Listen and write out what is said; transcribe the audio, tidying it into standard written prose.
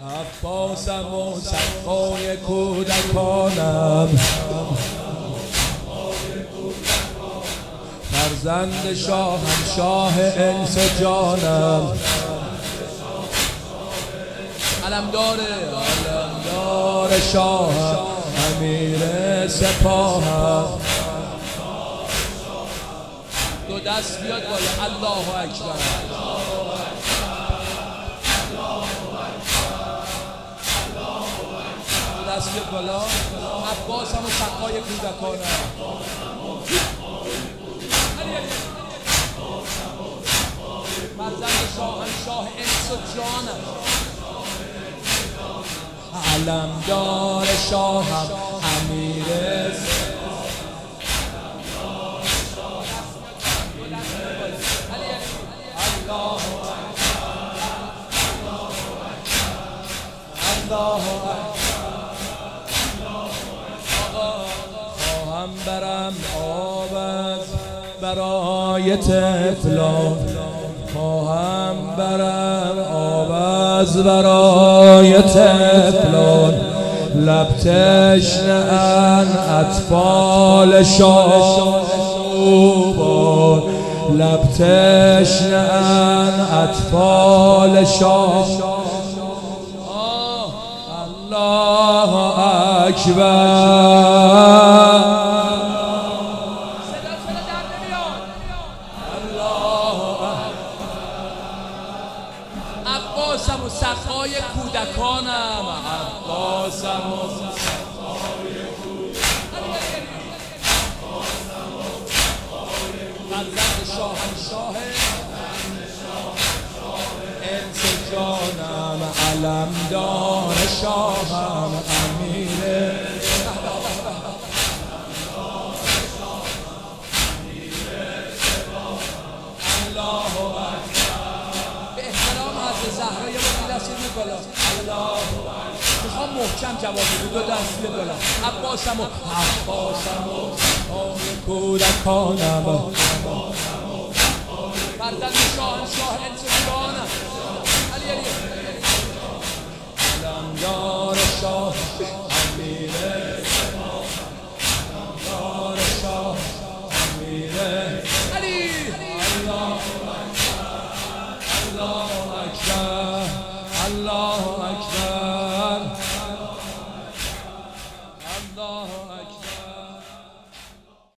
عباسم و صفای کودکانم، فرزند شاهنشاه انس و جانم، علمدار شاه امیر سپاهم. دو دست بیاد بالا، الله اکبر. دو دست بیاد بالا. عباسم و سقای کودکانم، فرزند شاهنشاه انس و جانم، علمدار شاهم امیر خواهم برم آب برای طفلان، خواهم برم آب برای طفلان، لب تشنه‌اند اطفال شاهوبان، لب تشنه‌اند اطفال شاهوبان. الله اکبر. عباسم و صفای کودکانم، عباسم و صفای کودکانم، فرزند شاهنشاه انس و جانم، علمدار شاهم امیر زهرا. یه بار دست می‌بالا. میخوام محکم جواب بدی، دو دست بیاد بالا. عباسم و کودکانم، فرزند شاهنشاه انس و جانم، علمدار شاه امیر، علمدار شاه امیر